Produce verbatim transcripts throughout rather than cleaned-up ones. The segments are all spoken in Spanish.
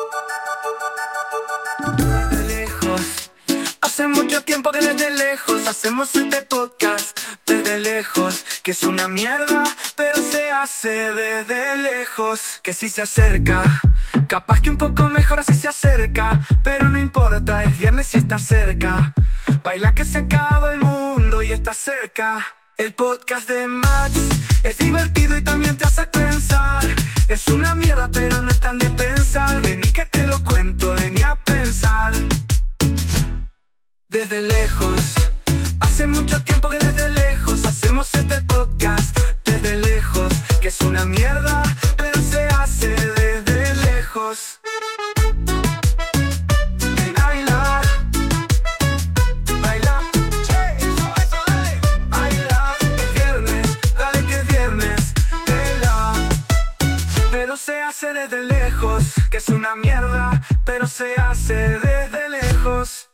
Desde lejos, hace mucho tiempo que desde lejos hacemos este podcast. Desde lejos, que es una mierda, pero se hace desde lejos. Que si se acerca, capaz que un poco mejor así se acerca, pero no importa, es viernes y está cerca. Baila que se acaba el mundo y está cerca. El podcast de Max es divertido y también te hace pensar. Es una mierda pero no es tan de pensar. Vení que te lo cuento, vení a pensar. Desde lejos, hace mucho tiempo que desde lejos hacemos este podcast. Desde lejos, que es una mierda pero se hace desde lejos. Se hace desde lejos, que es una mierda, pero se hace desde lejos.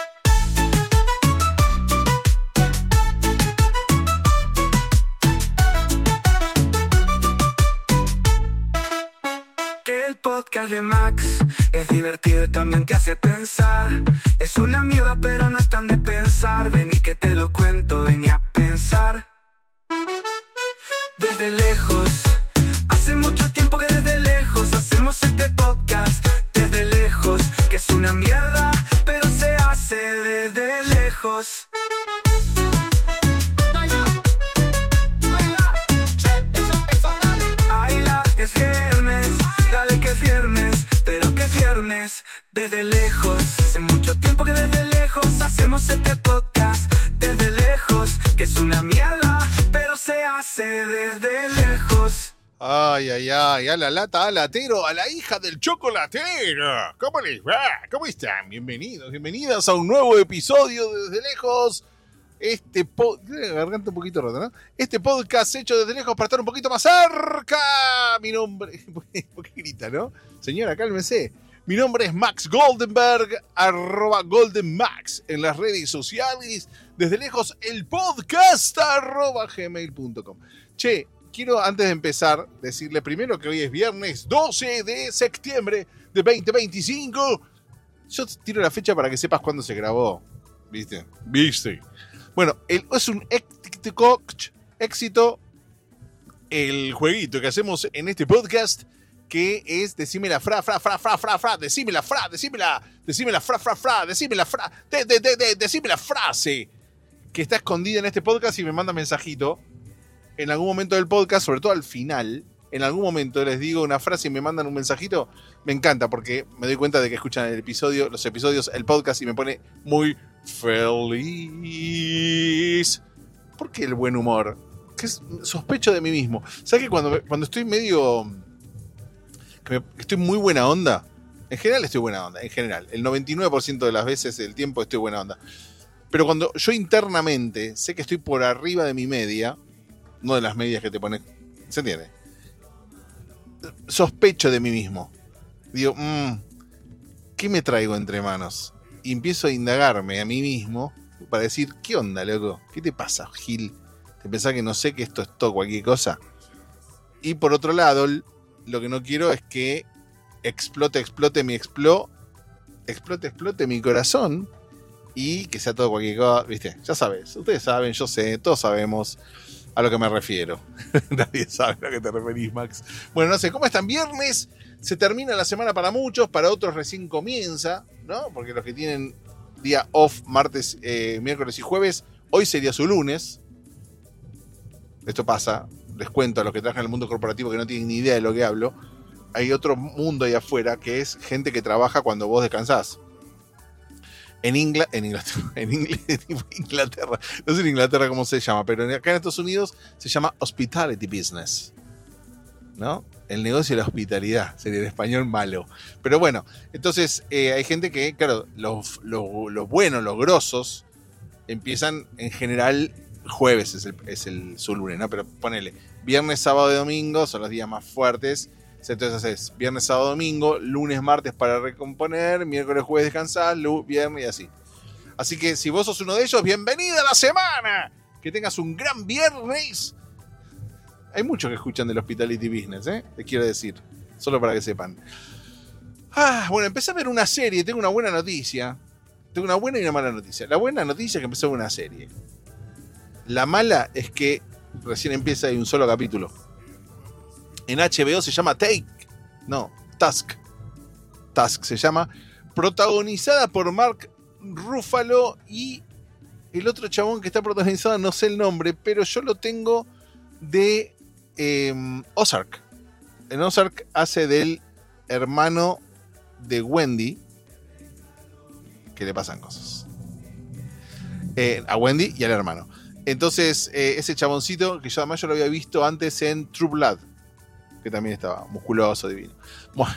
Que el podcast de Max es divertido y también te hace pensar. Es una mierda, pero no es tan de pensar. Vení que te lo cuento, vení a pensar. Desde lejos, hace mucho tiempo que desde lejos hacemos este podcast. Desde lejos, que es una mierda, pero se hace desde lejos. Baila, es viernes, dale que es viernes, pero que es viernes. Desde lejos, hace mucho tiempo que desde lejos hacemos este podcast. Desde lejos, que es una mierda, pero se hace desde lejos. Ay, ay, ay, a la lata, a latero, a la hija del chocolatero. ¿Cómo les va? ¿Cómo están? Bienvenidos, bienvenidas a un nuevo episodio de Desde Lejos. Este podcast, garganta un poquito rota, ¿no? Este podcast hecho desde lejos para estar un poquito más cerca. Mi nombre, ¿por qué grita, no? Señora, cálmese. Mi nombre es Max Goldenberg, arroba GoldenMax en las redes sociales. Desde lejos, el podcast, arroba gmail punto com. Che, quiero antes de empezar decirle primero que hoy es viernes doce de septiembre de veinte veinticinco. Yo tiro la fecha para que sepas cuándo se grabó. ¿Viste? ¿Viste? Bueno, el, es un éxito, éxito el jueguito que hacemos en este podcast, que es decime la fra, fra, fra, fra, fra, fra, decime la fra, decime la, decime la fra, fra, fra, decime la fra, de, de, de, de, decime la frase que está escondida en este podcast y me manda mensajito. En algún momento del podcast, sobre todo al final, en algún momento les digo una frase y me mandan un mensajito. Me encanta porque me doy cuenta de que escuchan el episodio, los episodios, el podcast y me pone muy feliz. ¿Por qué el buen humor? Que es, sospecho de mí mismo. ¿Sabes que cuando, cuando estoy medio... que me, estoy muy buena onda? En general estoy buena onda, en general. El noventa y nueve por ciento de las veces del tiempo estoy buena onda. Pero cuando yo internamente sé que estoy por arriba de mi media... no de las medias que te pones, ¿se entiende? Sospecho de mí mismo. Digo, mmm, ¿qué me traigo entre manos? Y empiezo a indagarme a mí mismo para decir, ¿qué onda, loco? ¿Qué te pasa, Gil? ¿Te pensás que no sé que esto es todo cualquier cosa? Y por otro lado, lo que no quiero es que explote, explote mi explo, explote, explote mi corazón y que sea todo cualquier cosa, ¿viste? Ya sabes, ustedes saben, yo sé, todos sabemos a lo que me refiero. Nadie sabe a lo que te referís, Max. Bueno, no sé, ¿cómo están? Viernes, se termina la semana para muchos, para otros recién comienza, ¿no? Porque los que tienen día off, martes, eh, miércoles y jueves, hoy sería su lunes. Esto pasa, les cuento a los que trabajan en el mundo corporativo que no tienen ni idea de lo que hablo. Hay otro mundo ahí afuera que es gente que trabaja cuando vos descansás. En, Ingla, en Inglaterra, en inglés, Inglaterra, no sé en Inglaterra cómo se llama, pero acá en Estados Unidos se llama hospitality business, ¿no? El negocio de la hospitalidad, sería el español malo. Pero bueno, entonces eh, hay gente que, claro, los, los, los buenos, los grosos, empiezan en general, jueves es el, es el su lunes, ¿no? Pero ponele, viernes, sábado y domingo son los días más fuertes. Entonces haces viernes, sábado, domingo, lunes, martes para recomponer, miércoles, jueves descansar, viernes y así. Así que si vos sos uno de ellos, bienvenida a la semana. Que tengas un gran viernes. Hay muchos que escuchan del hospitality business, ¿eh? Les quiero decir, solo para que sepan. Ah, bueno, empecé a ver una serie, tengo una buena noticia. Tengo una buena y una mala noticia. La buena noticia es que empecé a ver una serie. La mala es que recién empieza y un solo capítulo. En H B O se llama Take. No, Task. Task se llama. Protagonizada por Mark Ruffalo y el otro chabón que está protagonizado, no sé el nombre, pero yo lo tengo de eh, Ozark. En Ozark hace del hermano de Wendy, que le pasan cosas. Eh, a Wendy y al hermano. Entonces, eh, ese chaboncito, que yo además yo lo había visto antes en True Blood, que también estaba musculoso, divino. Bueno,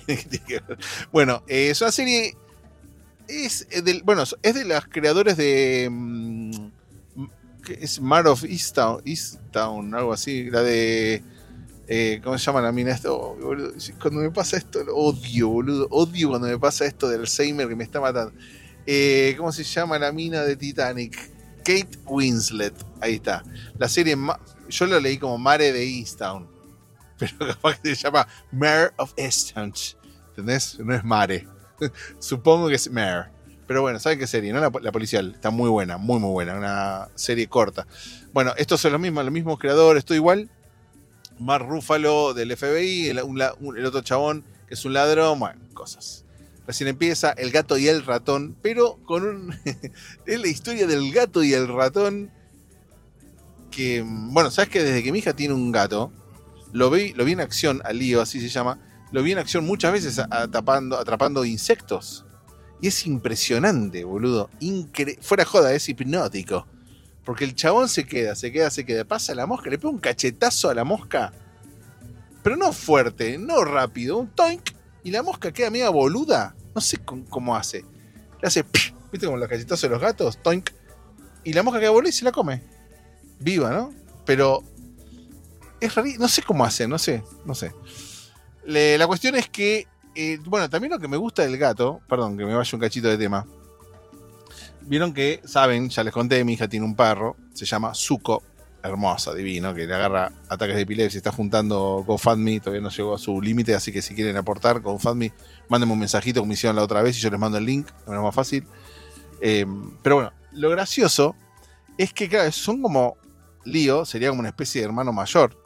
bueno eh, es una serie. Es del, bueno, es de los creadores de. Um, es Mare of Easttown, Easttown, algo así. La de. Eh, ¿Cómo se llama la mina esto? Oh, boludo, cuando me pasa esto, lo odio, boludo. Odio cuando me pasa esto del Alzheimer que me está matando. Eh, ¿Cómo se llama la mina de Titanic? Kate Winslet. Ahí está. La serie, yo lo leí como Mare de Easttown, pero capaz que se llama Mare of Easttown. ¿Entendés? No es Mare. Supongo que es Mare. Pero bueno, ¿saben qué serie? ¿No? La, la policial. Está muy buena, muy muy buena. Una serie corta. Bueno, estos son los mismos, los mismos creadores, todo igual. Mark Ruffalo del F B I, el, un, el otro chabón que es un ladrón, bueno, cosas. Recién empieza El gato y el ratón, pero con un... es la historia del gato y el ratón que, bueno, ¿sabes que desde que mi hija tiene un gato, lo vi, lo vi en acción, a Lío, así se llama, lo vi en acción muchas veces atrapando, atrapando insectos. Y es impresionante, boludo. Incre- Fuera joda, es hipnótico. Porque el chabón se queda, se queda, se queda. Pasa la mosca, le pega un cachetazo a la mosca. Pero no fuerte, no rápido. Un toink. Y la mosca queda media boluda. No sé cómo, cómo hace. Le hace, psh, ¿viste como los cachetazos de los gatos? Toink. Y la mosca queda boluda y se la come. Viva, ¿no? Pero es rarísimo. No sé cómo hace, no sé, no sé. Le, la cuestión es que, eh, bueno, también lo que me gusta del gato, perdón, que me vaya un cachito de tema. Vieron que, saben, ya les conté, mi hija tiene un perro, se llama Zuko, hermoso, divino, que le agarra ataques de epilepsia, está juntando GoFundMe, todavía no llegó a su límite, así que si quieren aportar GoFundMe, mándenme un mensajito como hicieron la otra vez y yo les mando el link, es más fácil. Eh, pero bueno, lo gracioso es que, claro, son como, Lío sería como una especie de hermano mayor,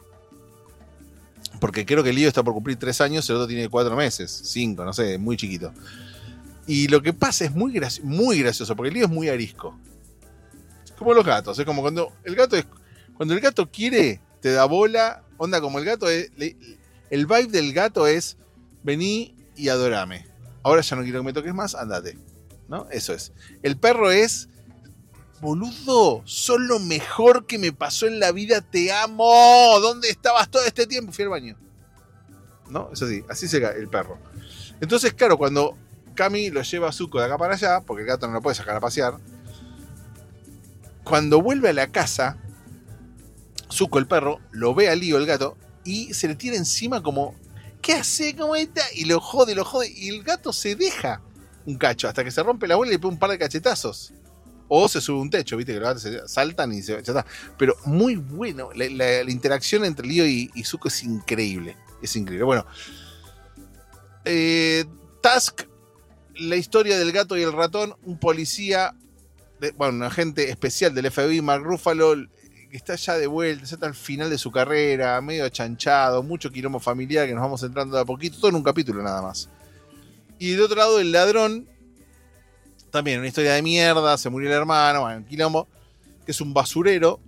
porque creo que Lío está por cumplir tres años, el otro tiene cuatro meses, cinco, no sé, muy chiquito. Y lo que pasa es muy, graci- muy gracioso, porque el Lío es muy arisco. Es como los gatos, es como cuando el gato es, cuando el gato quiere, te da bola, onda como el gato es, le, el vibe del gato es, vení y adorame. Ahora ya no quiero que me toques más, andate. ¿No? Eso es. El perro es, boludo, sos lo mejor que me pasó en la vida, te amo. ¿Dónde estabas todo este tiempo? Fui al baño. ¿No? Eso sí, así se el perro. Entonces, claro, cuando Cami lo lleva a Zuko de acá para allá, porque el gato no lo puede sacar a pasear, cuando vuelve a la casa, Zuko, el perro, lo ve a Lío, el gato, y se le tira encima como, ¿qué hace? ¿Cómo está? Y lo jode, lo jode, y el gato se deja un cacho, hasta que se rompe la bola y le pega un par de cachetazos. O se sube un techo, viste que los gatos se saltan y se ya está. Pero muy bueno, la, la, la interacción entre Lío y, y Zuko es increíble, es increíble. Bueno, eh, Task, la historia del gato y el ratón, un policía, de, bueno, un agente especial del F B I, Mark Ruffalo, que está ya de vuelta, ya está al final de su carrera, medio achanchado, mucho quilombo familiar que nos vamos entrando de a poquito, todo en un capítulo nada más. Y de otro lado, el ladrón, también una historia de mierda, se murió el hermano, bueno, un quilombo, que es un basurero,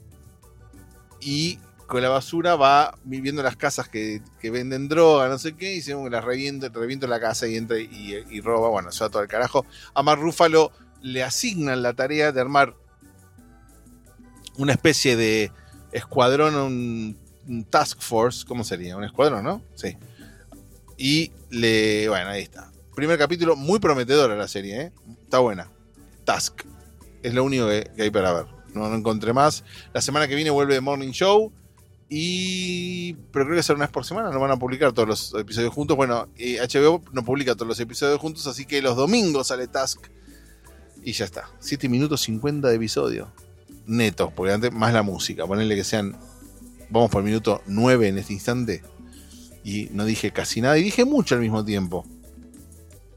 y con la basura va viviendo las casas que, que venden droga, no sé qué, y se las reviento, reviento la casa y entra y, y roba, bueno, se va todo al carajo. A Mark Ruffalo le asignan la tarea de armar una especie de escuadrón, un, un task force, ¿cómo sería? Un escuadrón, ¿no? Sí. Y le, bueno, ahí está. Primer capítulo, muy prometedora la serie, ¿eh? Está buena. Task. Es lo único que, que hay para ver. No, no encontré más. La semana que viene vuelve The Morning Show. Y... pero creo que será una vez por semana. No van a publicar todos los episodios juntos. Bueno, eh, H B O no publica todos los episodios juntos. Así que los domingos sale Task. Y ya está. siete minutos cincuenta de episodio. Netos. Porque antes más la música. Ponerle que sean... vamos por el minuto nueve en este instante. Y no dije casi nada. Y dije mucho al mismo tiempo.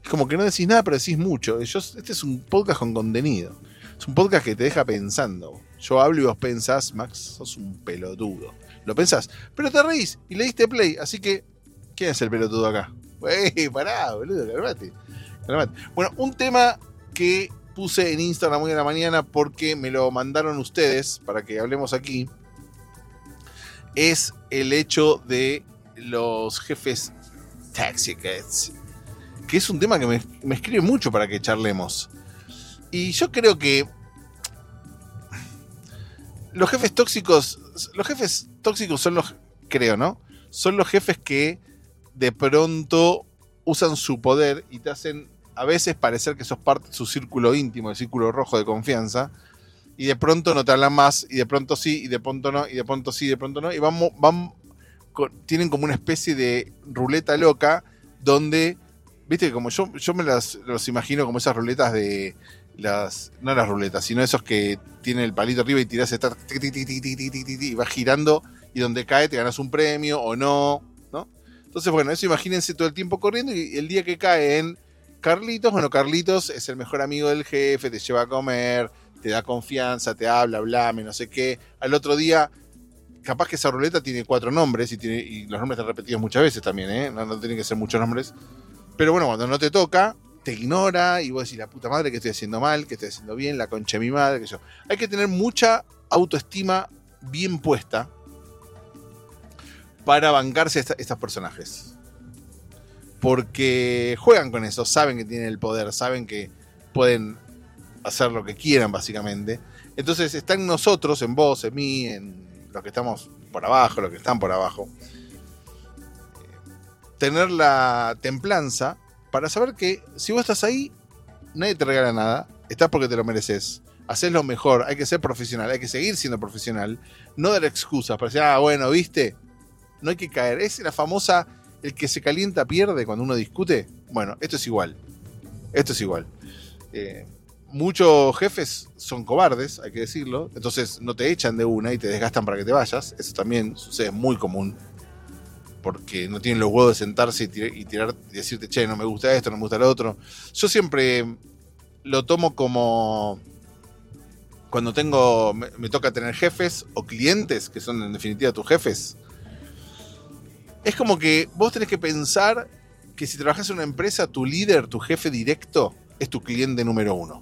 Es como que no decís nada, pero decís mucho. Yo, este es un podcast con contenido. Es un podcast que te deja pensando. Yo hablo y vos pensás, Max, sos un pelotudo. Lo pensás, pero te reís y le diste play. Así que, ¿quién es el pelotudo acá? Wey, pará, boludo, calmate. calmate. Bueno, un tema que puse en Instagram hoy en la mañana porque me lo mandaron ustedes para que hablemos aquí, es el hecho de los jefes tóxicos, que es un tema que me, me escribe mucho para que charlemos. Y yo creo que los jefes tóxicos, los jefes tóxicos son los, creo, ¿no? Son los jefes que de pronto usan su poder y te hacen a veces parecer que sos parte de su círculo íntimo, el círculo rojo de confianza, y de pronto no te hablan más, y de pronto sí, y de pronto no, y de pronto sí, y de pronto no, y van, van tienen como una especie de ruleta loca donde, viste, como yo, yo me las los imagino como esas ruletas de las, no las ruletas, sino esos que tienen el palito arriba y tirás esta, y vas girando, y donde cae te ganas un premio o no, ¿no? Entonces, bueno, eso imagínense todo el tiempo corriendo, y el día que cae en Carlitos, bueno, Carlitos es el mejor amigo del jefe, te lleva a comer, te da confianza, te habla, blame, no sé qué. Al otro día, capaz que esa ruleta tiene cuatro nombres y, tiene, y los nombres están repetidos muchas veces también, ¿eh? No, no tienen que ser muchos nombres. Pero bueno, cuando no te toca, te ignora y vos decís, la puta madre, que estoy haciendo mal, que estoy haciendo bien, la concha de mi madre, que yo. Hay que tener mucha autoestima bien puesta para bancarse a esta, estos personajes. Porque juegan con eso, saben que tienen el poder, saben que pueden hacer lo que quieran, básicamente. Entonces está en nosotros, en vos, en mí, en los que estamos por abajo, los que están por abajo, tener la templanza para saber que si vos estás ahí, nadie te regala nada, estás porque te lo mereces. Hacés lo mejor, hay que ser profesional, hay que seguir siendo profesional, no dar excusas para decir, ah, bueno, ¿viste? No hay que caer. Es la famosa, el que se calienta pierde cuando uno discute. Bueno, esto es igual. Esto es igual. Eh, muchos jefes son cobardes, hay que decirlo. Entonces no te echan de una y te desgastan para que te vayas. Eso también sucede, es muy común. Porque no tienen los huevos de sentarse y tirar, y tirar y decirte, che, no me gusta esto, no me gusta lo otro. Yo siempre lo tomo como cuando tengo, me, me toca tener jefes o clientes, que son en definitiva tus jefes. Es como que vos tenés que pensar que si trabajás en una empresa, tu líder, tu jefe directo, es tu cliente número uno.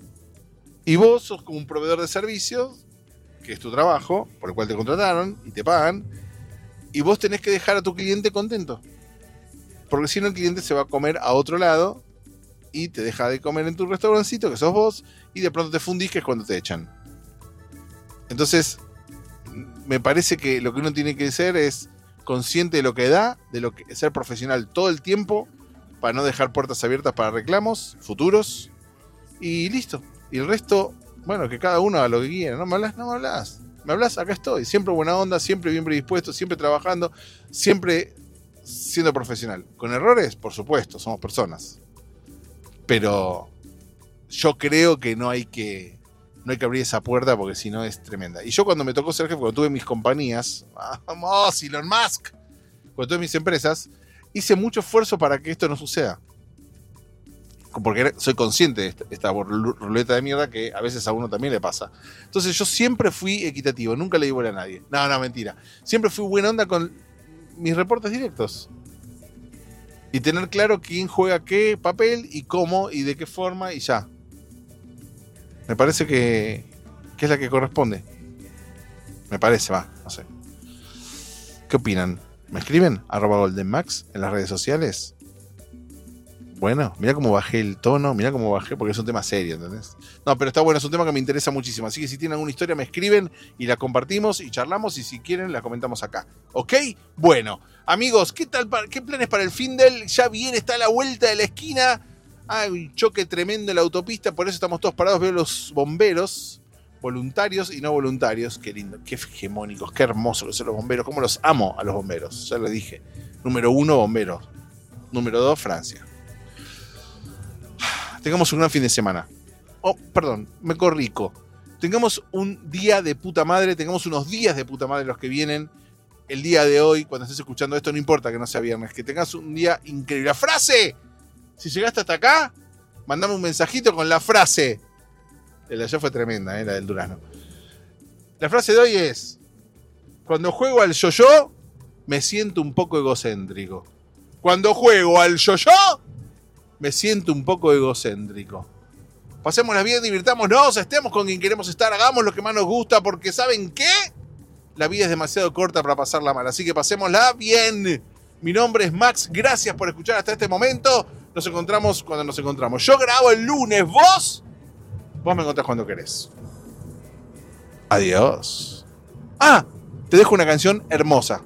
Y vos sos como un proveedor de servicios, que es tu trabajo, por el cual te contrataron y te pagan, y vos tenés que dejar a tu cliente contento. Porque si no, el cliente se va a comer a otro lado y te deja de comer en tu restaurancito, que sos vos, y de pronto te fundís, que es cuando te echan. Entonces, me parece que lo que uno tiene que ser es consciente de lo que da, de lo que ser profesional todo el tiempo, para no dejar puertas abiertas para reclamos futuros, y listo. Y el resto, bueno, que cada uno haga lo que quiera. No me hablas, no me hablas. Me hablas, acá estoy. Siempre buena onda, siempre bien predispuesto, siempre trabajando, siempre siendo profesional. Con errores, por supuesto, somos personas. Pero yo creo que no hay que no hay que abrir esa puerta, porque si no es tremenda. Y yo cuando me tocó ser jefe, cuando tuve mis compañías, vamos, Elon Musk, cuando tuve mis empresas, hice mucho esfuerzo para que esto no suceda. Porque soy consciente de esta, esta ruleta de mierda que a veces a uno también le pasa. Entonces yo siempre fui equitativo, nunca le di bola a nadie. No, no, mentira. Siempre fui buena onda con mis reportes directos. Y tener claro quién juega qué papel y cómo y de qué forma y ya. Me parece que, que es la que corresponde. Me parece, va, no sé. ¿Qué opinan? ¿Me escriben? Arroba GoldenMax en las redes sociales. Bueno, mira cómo bajé el tono, mira cómo bajé, porque es un tema serio, ¿entendés? No, pero está bueno, es un tema que me interesa muchísimo. Así que si tienen alguna historia, me escriben y la compartimos y charlamos. Y si quieren, la comentamos acá. ¿Ok? Bueno, amigos, ¿qué tal? ¿Qué planes para el fin del? Ya viene, está a la vuelta de la esquina. Hay un choque tremendo en la autopista, por eso estamos todos parados. Veo los bomberos, voluntarios y no voluntarios. Qué lindo, qué hegemónicos, qué hermosos que son los bomberos. Cómo los amo a los bomberos, ya lo dije. Número uno, bomberos. Número dos, Francia. Tengamos un gran fin de semana. Oh, perdón, me corrico. Tengamos un día de puta madre, tengamos unos días de puta madre los que vienen. El día de hoy, cuando estés escuchando esto, no importa que no sea viernes, que tengas un día increíble. ¡La frase! Si llegaste hasta acá, mandame un mensajito con la frase. La de ayer fue tremenda, ¿eh? La del durazno. La frase de hoy es: cuando juego al yo-yo, me siento un poco egocéntrico. Cuando juego al yo-yo, me siento un poco egocéntrico. Pasémosla bien, divirtámonos, estemos con quien queremos estar, hagamos lo que más nos gusta, porque ¿saben qué? La vida es demasiado corta para pasarla mal, así que pasémosla bien. Mi nombre es Max, gracias por escuchar hasta este momento. Nos encontramos cuando nos encontramos. Yo grabo el lunes, vos, vos me encontrás cuando querés. Adiós. Ah, te dejo una canción hermosa.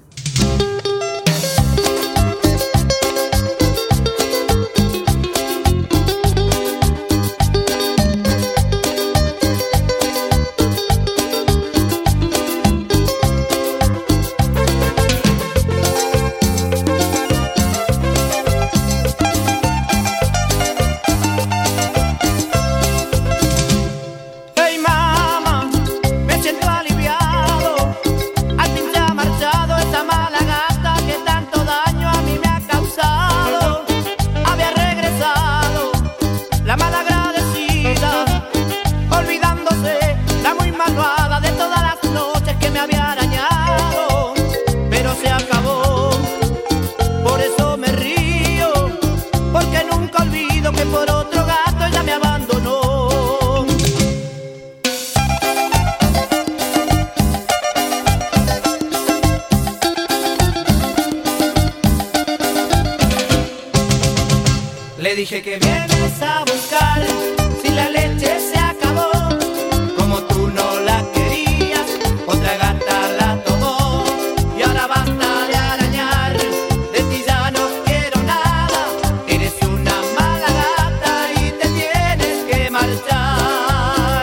Le dije que vienes a buscar, si la leche se acabó, como tú no la querías, otra gata la tomó, y ahora basta de arañar, de ti ya no quiero nada, eres una mala gata y te tienes que marchar.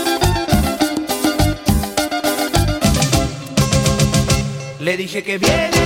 Le dije que viene